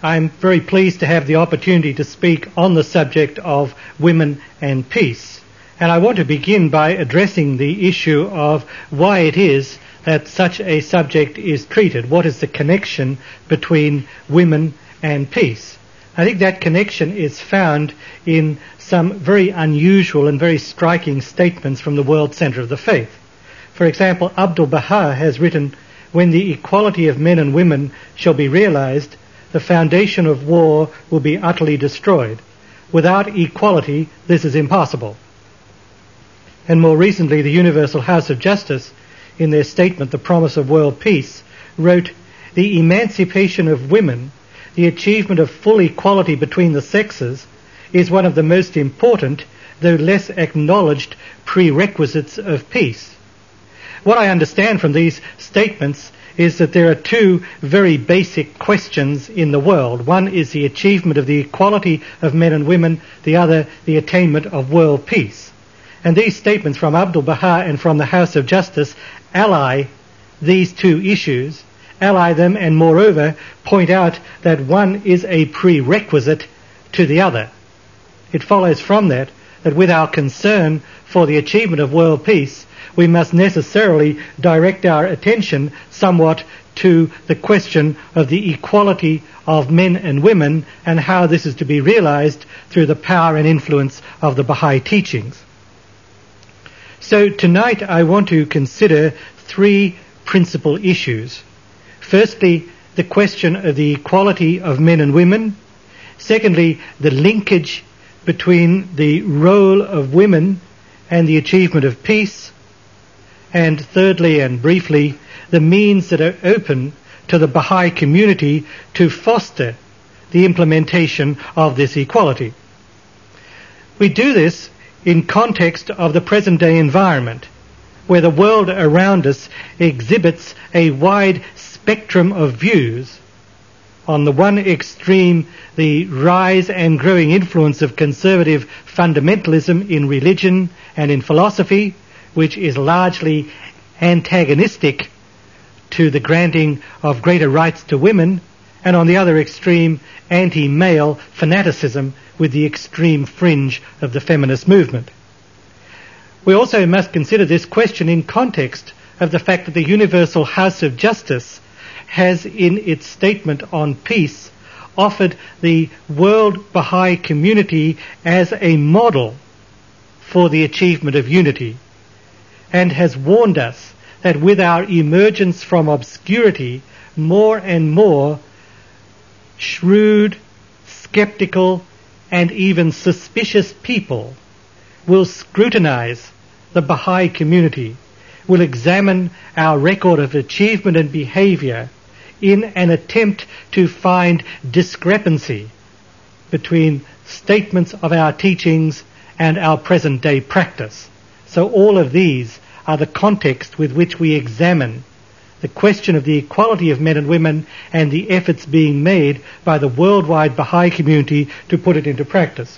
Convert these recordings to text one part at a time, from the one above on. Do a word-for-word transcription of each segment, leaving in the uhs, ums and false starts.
I'm very pleased to have the opportunity to speak on the subject of women and peace. And I want to begin by addressing the issue of why it is that such a subject is treated. What is the connection between women and peace? I think that connection is found in some very unusual and very striking statements from the World Centre of the Faith. For example, Abdu'l-Baha has written, "When the equality of men and women shall be realized, the foundation of war will be utterly destroyed. Without equality, this is impossible." And more recently, the Universal House of Justice, in their statement, The Promise of World Peace, wrote, "The emancipation of women, the achievement of full equality between the sexes, is one of the most important, though less acknowledged, prerequisites of peace." What I understand from these statements is that there are two very basic questions in the world. One is the achievement of the equality of men and women, the other the attainment of world peace. And these statements from Abdu'l-Baha and from the House of Justice ally these two issues, ally them, and moreover point out that one is a prerequisite to the other. It follows from that that with our concern for the achievement of world peace, we must necessarily direct our attention somewhat to the question of the equality of men and women and how this is to be realized through the power and influence of the Baha'i teachings. So tonight I want to consider three principal issues. Firstly, the question of the equality of men and women. Secondly, the linkage between the role of women and the achievement of peace. And thirdly and briefly, the means that are open to the Baha'i community to foster the implementation of this equality. We do this in context of the present-day environment, where the world around us exhibits a wide spectrum of views. On the one extreme, the rise and growing influence of conservative fundamentalism in religion and in philosophy, which is largely antagonistic to the granting of greater rights to women, and on the other extreme, anti-male fanaticism with the extreme fringe of the feminist movement. We also must consider this question in context of the fact that the Universal House of Justice has, in its statement on peace, offered the world Baha'i community as a model for the achievement of unity, and has warned us that with our emergence from obscurity, more and more shrewd, skeptical, and even suspicious people will scrutinize the Baha'i community, will examine our record of achievement and behavior in an attempt to find discrepancy between statements of our teachings and our present-day practice. So all of these are the context with which we examine the question of the equality of men and women and the efforts being made by the worldwide Baha'i community to put it into practice.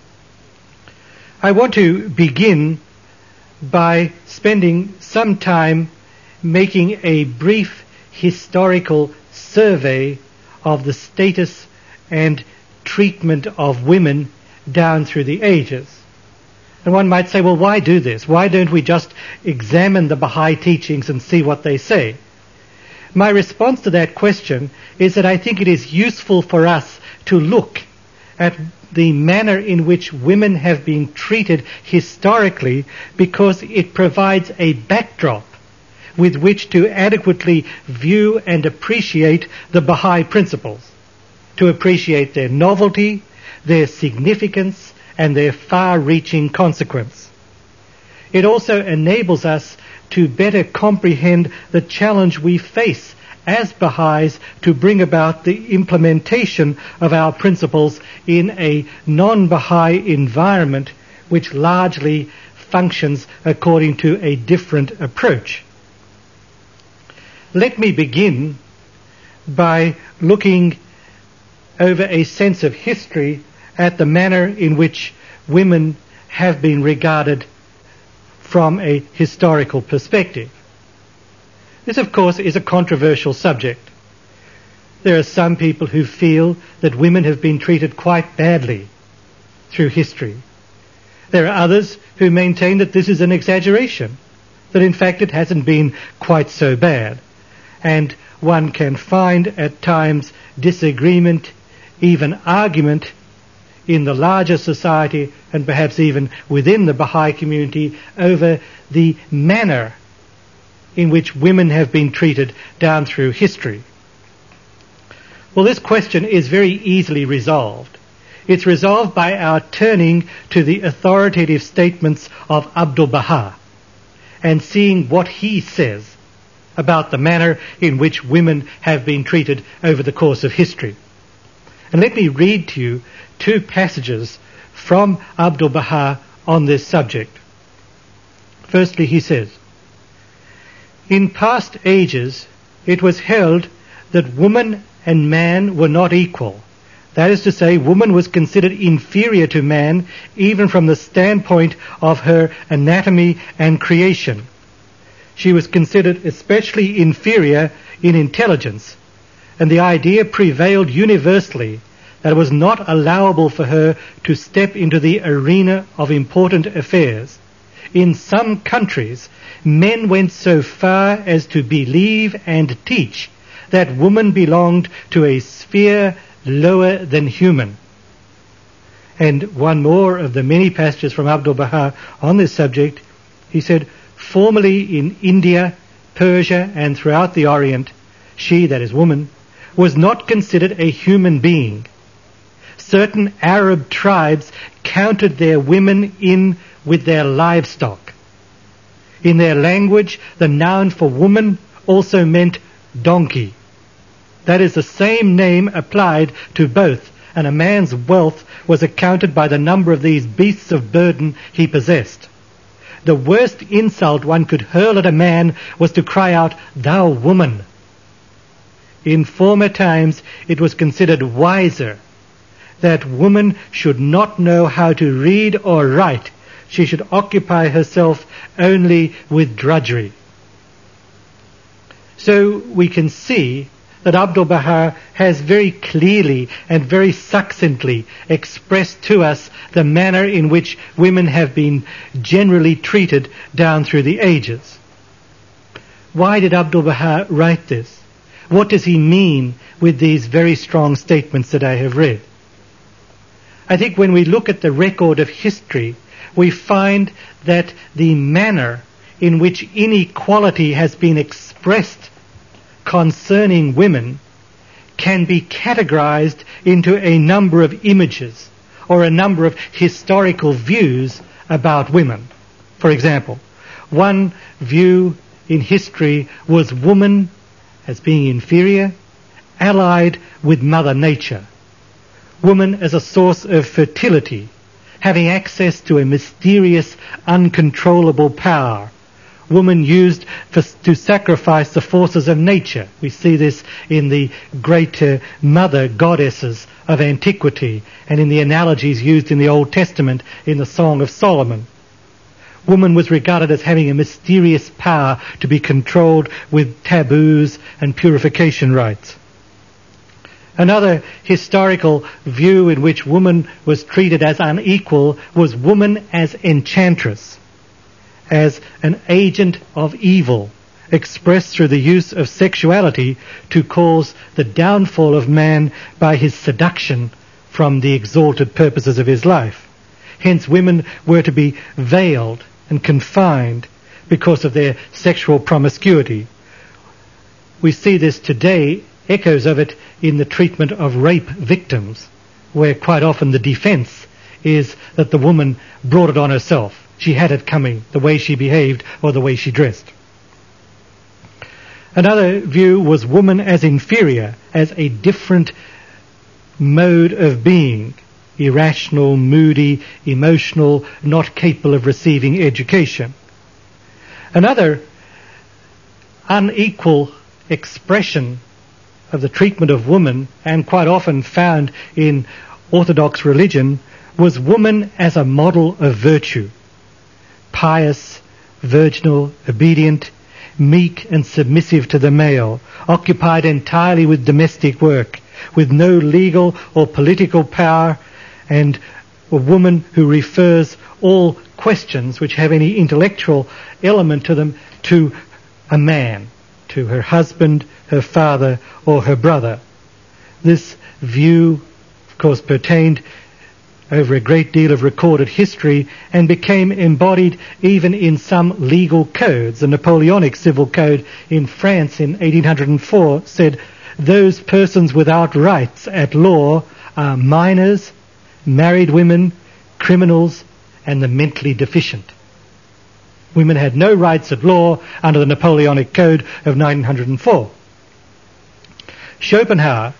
I want to begin by spending some time making a brief historical survey of the status and treatment of women down through the ages. And one might say, well, why do this? Why don't we just examine the Baha'i teachings and see what they say? My response to that question is that I think it is useful for us to look at the manner in which women have been treated historically, because it provides a backdrop with which to adequately view and appreciate the Baha'i principles, to appreciate their novelty, their significance, and their far-reaching consequence. It also enables us to better comprehend the challenge we face as Baha'is to bring about the implementation of our principles in a non-Baha'i environment which largely functions according to a different approach. Let me begin by looking over a sense of history at the manner in which women have been regarded from a historical perspective. This, of course, is a controversial subject. There are some people who feel that women have been treated quite badly through history. There are others who maintain that this is an exaggeration, that in fact it hasn't been quite so bad. And one can find at times disagreement, even argument, in the larger society and perhaps even within the Baha'i community over the manner in which women have been treated down through history. Well, this question is very easily resolved. It's resolved by our turning to the authoritative statements of Abdu'l-Baha and seeing what he says about the manner in which women have been treated over the course of history. And let me read to you two passages from Abdu'l-Baha on this subject. Firstly, he says, "In past ages it was held that woman and man were not equal. That is to say, woman was considered inferior to man even from the standpoint of her anatomy and creation. She was considered especially inferior in intelligence, and the idea prevailed universally that it was not allowable for her to step into the arena of important affairs. In some countries, men went so far as to believe and teach that woman belonged to a sphere lower than human." And one more of the many passages from Abdu'l-Baha on this subject, he said, "Formerly in India, Persia, and throughout the Orient, she, that is woman, was not considered a human being. Certain Arab tribes counted their women in with their livestock. In their language, the noun for woman also meant donkey. That is the same name applied to both, and a man's wealth was accounted by the number of these beasts of burden he possessed. The worst insult one could hurl at a man was to cry out, 'Thou woman!' In former times it was considered wiser that woman should not know how to read or write. She should occupy herself only with drudgery." So we can see that Abdu'l-Baha has very clearly and very succinctly expressed to us the manner in which women have been generally treated down through the ages. Why did Abdu'l-Baha write this? What does he mean with these very strong statements that I have read? I think when we look at the record of history, we find that the manner in which inequality has been expressed concerning women can be categorized into a number of images or a number of historical views about women. For example, one view in history was woman as being inferior, allied with Mother Nature. Woman as a source of fertility, having access to a mysterious, uncontrollable power. Woman used for, to sacrifice the forces of nature. We see this in the great uh, mother goddesses of antiquity and in the analogies used in the Old Testament in the Song of Solomon. Woman was regarded as having a mysterious power to be controlled with taboos and purification rites. Another historical view in which woman was treated as unequal was woman as enchantress, as an agent of evil, expressed through the use of sexuality to cause the downfall of man by his seduction from the exalted purposes of his life. Hence women were to be veiled and confined because of their sexual promiscuity. We see this today, echoes of it in the treatment of rape victims, where quite often the defense is that the woman brought it on herself. She had it coming, the way she behaved or the way she dressed. Another view was woman as inferior, as a different mode of being, irrational, moody, emotional, not capable of receiving education. Another unequal expression of the treatment of woman, and quite often found in Orthodox religion, was woman as a model of virtue. Pious, virginal, obedient, meek and submissive to the male, occupied entirely with domestic work, with no legal or political power, and a woman who refers all questions which have any intellectual element to them to a man, to her husband, her father, or her brother. This view, of course, pertained over a great deal of recorded history and became embodied even in some legal codes. The Napoleonic Civil Code in France in eighteen oh four said, "Those persons without rights at law are minors, married women, criminals, and the mentally deficient." Women had no rights at law under the Napoleonic Code of nineteen oh four. Schopenhauer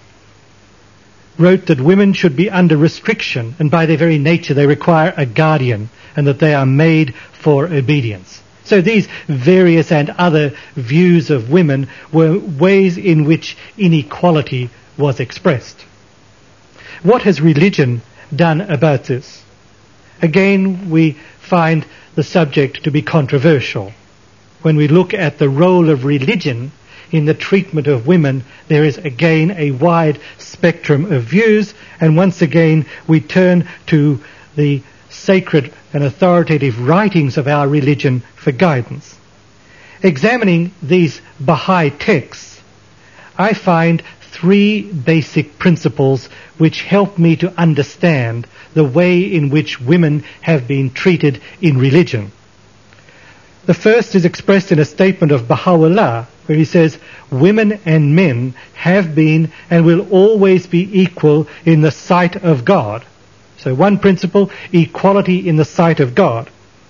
wrote that women should be under restriction, and by their very nature they require a guardian, and that they are made for obedience. So these various and other views of women were ways in which inequality was expressed. What has religion done about this? Again, we find the subject to be controversial. When we look at the role of religion in the treatment of women, there is again a wide spectrum of views, and once again we turn to the sacred and authoritative writings of our religion for guidance. Examining these Baha'i texts, I find three basic principles which help me to understand the way in which women have been treated in religion. The first is expressed in a statement of Baha'u'llah, where he says, "Women and men have been and will always be equal in the sight of God." So one principle, equality in the sight of God.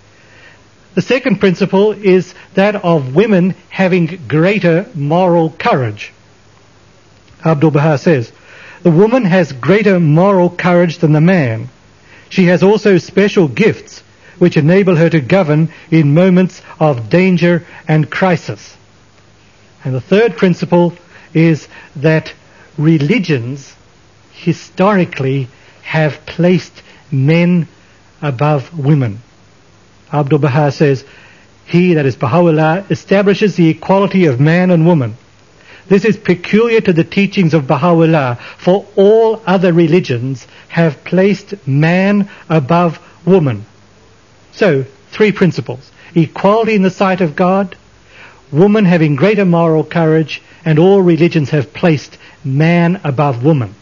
The second principle is that of women having greater moral courage. Abdu'l-Baha says, "The woman has greater moral courage than the man. She has also special gifts which enable her to govern in moments of danger and crisis." And the third principle is that religions historically have placed men above women. Abdu'l-Baha says, "He, that is Baha'u'llah, establishes the equality of man and woman. This is peculiar to the teachings of Baha'u'llah, for all other religions have placed man above woman." So, three principles: equality in the sight of God, woman having greater moral courage, and all religions have placed man above woman.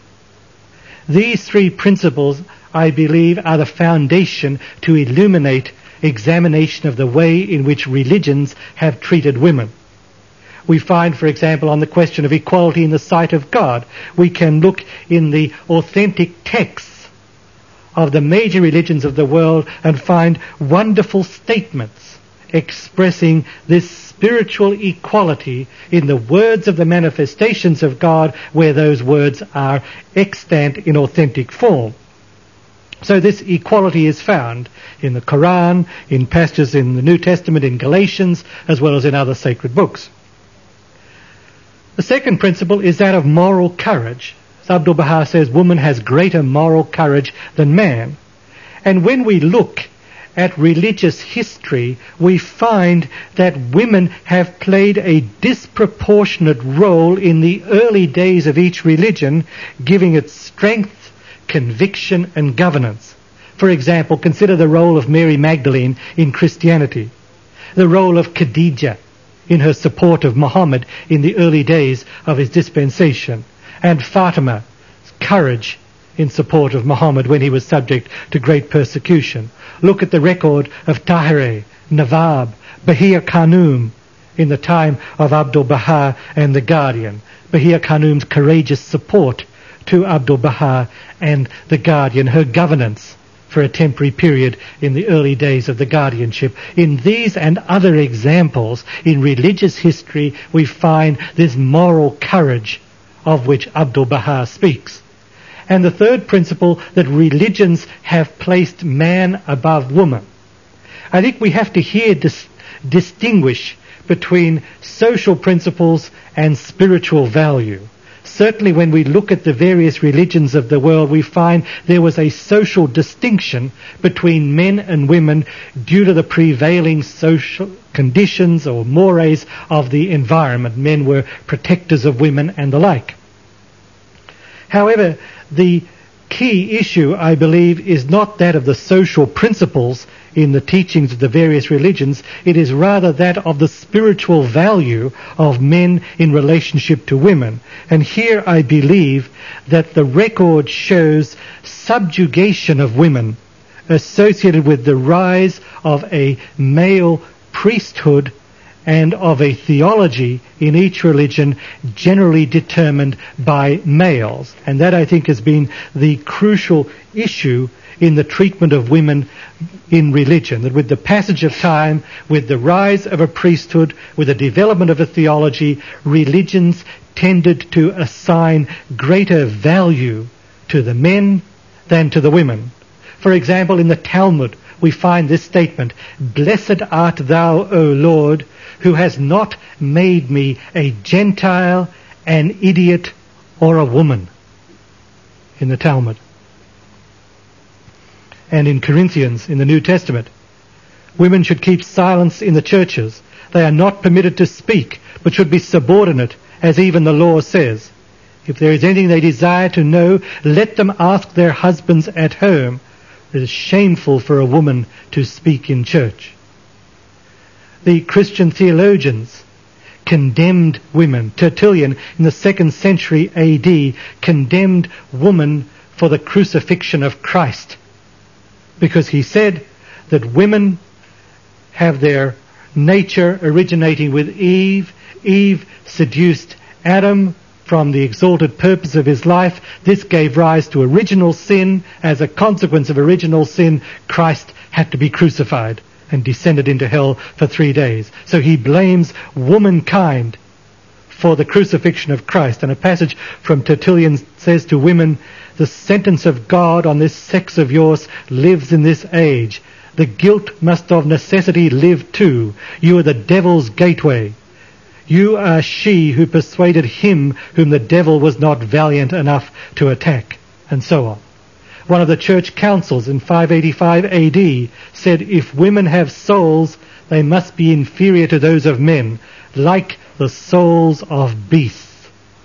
These three principles, I believe, are the foundation to illuminate examination of the way in which religions have treated women. We find, for example, on the question of equality in the sight of God, we can look in the authentic texts of the major religions of the world and find wonderful statements expressing this spiritual equality in the words of the manifestations of God, where those words are extant in authentic form. So this equality is found in the Quran, in passages in the New Testament, in Galatians, as well as in other sacred books. The second principle is that of moral courage. As Abdu'l-Baha says, woman has greater moral courage than man. And when we look at religious history, we find that women have played a disproportionate role in the early days of each religion, giving it strength, conviction, and governance. For example, consider the role of Mary Magdalene in Christianity, the role of Khadijah in her support of Muhammad in the early days of his dispensation, and Fatima's courage in support of Muhammad when he was subject to great persecution. Look at the record of Tahirih, Nawab, Bahir Khanum in the time of Abdu'l-Baha and the Guardian. Bahir Khanum's courageous support to Abdu'l-Baha and the Guardian, her governance for a temporary period in the early days of the guardianship. In these and other examples in religious history, we find this moral courage of which Abdu'l-Baha speaks. And the third principle, that religions have placed man above woman. I think we have to here dis- distinguish between social principles and spiritual value. Certainly when we look at the various religions of the world, we find there was a social distinction between men and women due to the prevailing social conditions or mores of the environment. Men were protectors of women and the like. However, the key issue, I believe, is not that of the social principles in the teachings of the various religions. It is rather that of the spiritual value of men in relationship to women. And here I believe that the record shows subjugation of women associated with the rise of a male priesthood and of a theology in each religion generally determined by males. And that, I think, has been the crucial issue in the treatment of women in religion. That with the passage of time, with the rise of a priesthood, with the development of a theology, religions tended to assign greater value to the men than to the women. For example, in the Talmud, we find this statement, "Blessed art thou, O Lord, who has not made me a Gentile, an idiot, or a woman," in the Talmud. And in Corinthians, in the New Testament, women should keep silence in the churches. They are not permitted to speak, but should be subordinate, as even the law says. If there is anything they desire to know, let them ask their husbands at home. It is shameful for a woman to speak in church. The Christian theologians condemned women. Tertullian, in the second century A D, condemned woman for the crucifixion of Christ, because he said that women have their nature originating with Eve. Eve seduced Adam from the exalted purpose of his life. This gave rise to original sin. As a consequence of original sin, Christ had to be crucified and descended into hell for three days. So he blames womankind for the crucifixion of Christ. And a passage from Tertullian says to women, "The sentence of God on this sex of yours lives in this age. The guilt must of necessity live too. You are the devil's gateway. You are she who persuaded him whom the devil was not valiant enough to attack," and so on. One of the church councils in five eighty-five A D said, "If women have souls, they must be inferior to those of men, like the souls of beasts."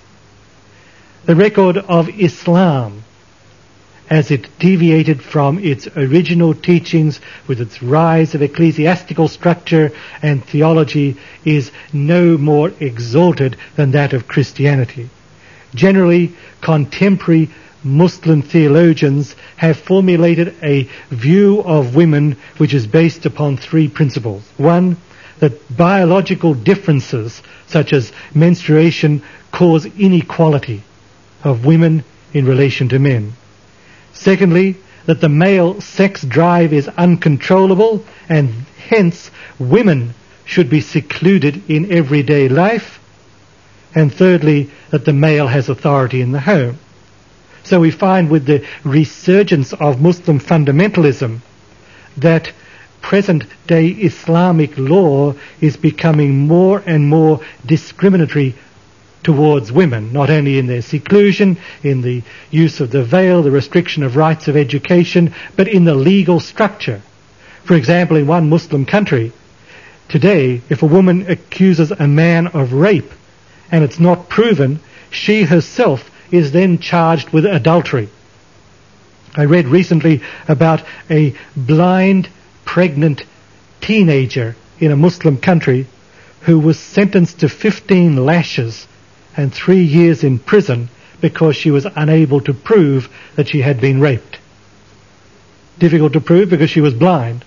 The record of Islam, as it deviated from its original teachings with its rise of ecclesiastical structure and theology, is no more exalted than that of Christianity. Generally, contemporary Muslim theologians have formulated a view of women which is based upon three principles. One, that biological differences such as menstruation cause inequality of women in relation to men. Secondly, that the male sex drive is uncontrollable and hence women should be secluded in everyday life. And thirdly, that the male has authority in the home. So we find with the resurgence of Muslim fundamentalism that present-day Islamic law is becoming more and more discriminatory towards women, not only in their seclusion, in the use of the veil, the restriction of rights of education, but in the legal structure. For example, in one Muslim country, today, if a woman accuses a man of rape and it's not proven, she herself is then charged with adultery. I read recently about a blind, pregnant teenager in a Muslim country who was sentenced to fifteen lashes and three years in prison because she was unable to prove that she had been raped. Difficult to prove because she was blind.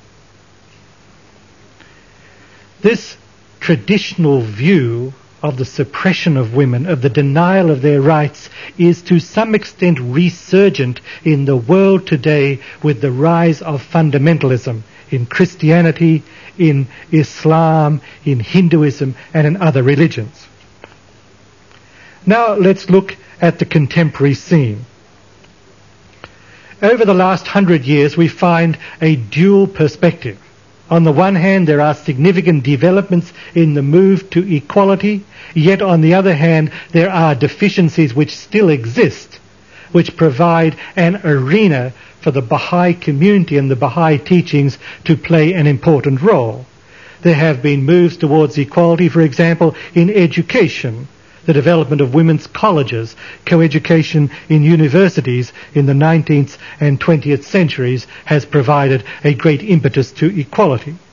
This traditional view of the suppression of women, of the denial of their rights, is to some extent resurgent in the world today with the rise of fundamentalism in Christianity, in Islam, in Hinduism, and in other religions. Now let's look at the contemporary scene. Over the last hundred years we find a dual perspective. On the one hand, there are significant developments in the move to equality, yet on the other hand, there are deficiencies which still exist, which provide an arena for the Baha'i community and the Baha'i teachings to play an important role. There have been moves towards equality, for example, in education. the development of women's colleges. Coeducation in universities in the nineteenth and twentieth centuries has provided a great impetus to equality.